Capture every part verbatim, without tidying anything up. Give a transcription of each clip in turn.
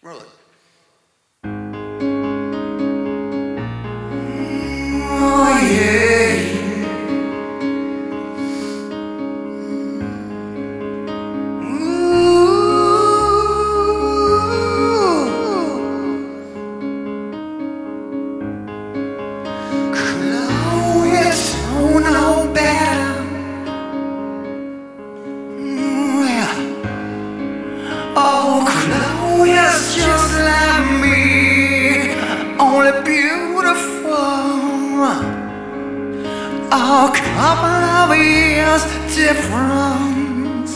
Roll it. Oh yeah. Ooh. Chloe don't know better. Mm, yeah. Oh, Chloe's just like me, only beautiful. A couple of years difference.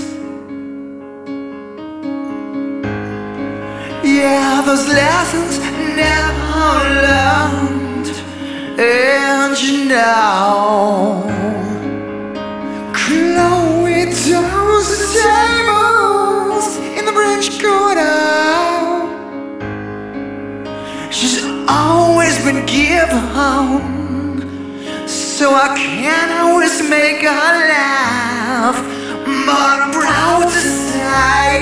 Yeah, those lessons never learned. And you know, Chloe turns the tables in the French Quarter. She's always been given, so I can't always make her laugh. But I'm proud to say,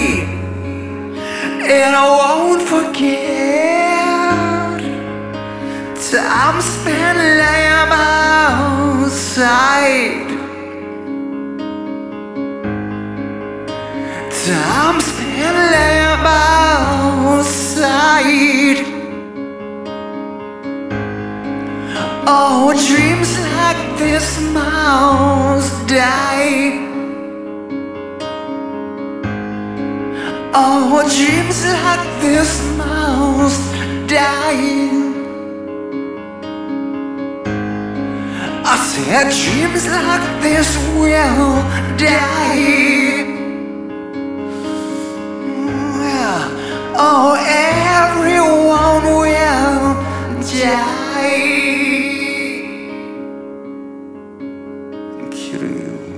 and I won't forget, time spent laying outside. Time spent laying outside. Oh, dreams like this must die. Oh, dreams like this must die. I said dreams like this will die. Yeah. Oh, everyone will die. Thank you.